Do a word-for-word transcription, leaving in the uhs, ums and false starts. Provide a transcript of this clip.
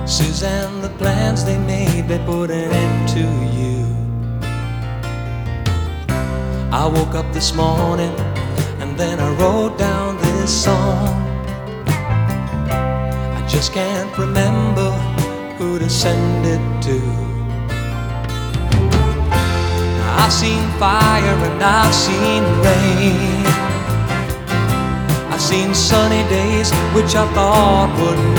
Suzanne, the plans they made, they put an end to you. I woke up this morning and then I wrote down this song. I just can't remember who to send it to. Now, I've seen fire and I've seen rain. I've seen sunny days which I thought would